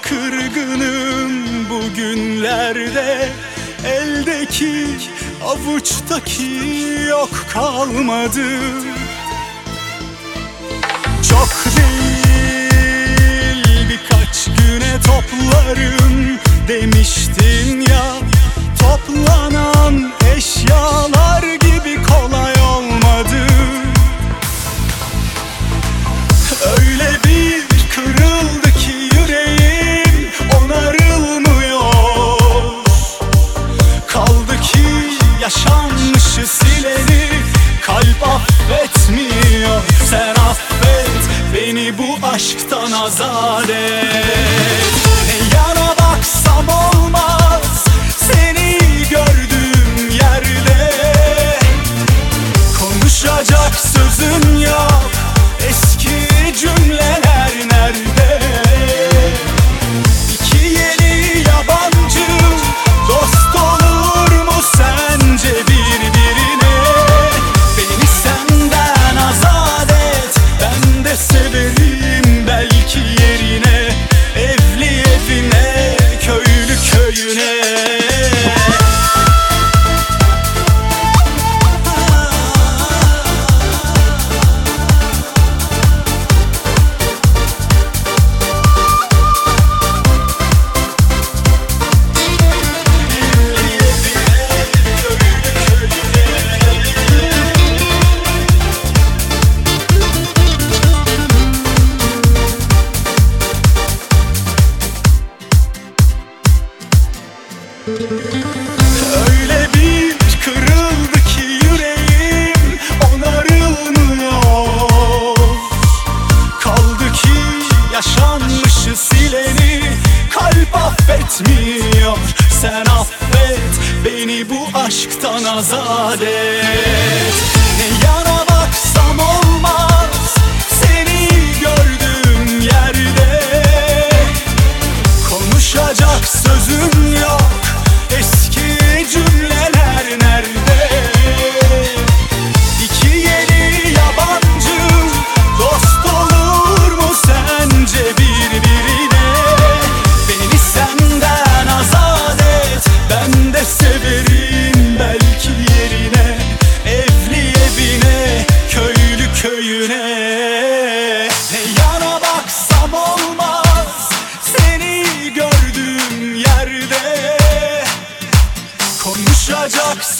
kırgınım bugünlerde. Eldeki avuçtaki yok kalmadı. Çok değil birkaç güne toplarım demiştin ya. Toplanan eşyalar gibi kolay olmadı. Öyle bir kırıldı ki yüreğim onarılmıyor. Kaldı ki yaşanmışı sileni kalp affetmiyor. Sen affet beni bu aşktan azat et. Ne yana baksam olmaz seni gördüğüm yerde. Konuşacak sözüm yok, eski cümleler nerede? İki yeni yabancı dost olur mu sence birbirine? Beni senden azat et, ben de severim belki yerine. Evli evine, köylü köyüne. Öyle bir kırıldı ki yüreğim onarılmıyor. Kaldı ki yaşanmışı sileni kalp affetmiyor. Sen affet beni bu aşktan azat et. Ne yana baksam olmaz seni gördüğüm yerde. Konuşacak sözüm yok, eski cümleler nerede? İki yeni yabancı dost olur mu sence birbirine? Beni senden azat et, ben de severim belki yerine. Evli evine, köylü köyüne. Ne yana baksam olmaz seni gördüğüm yerde. Konuşacak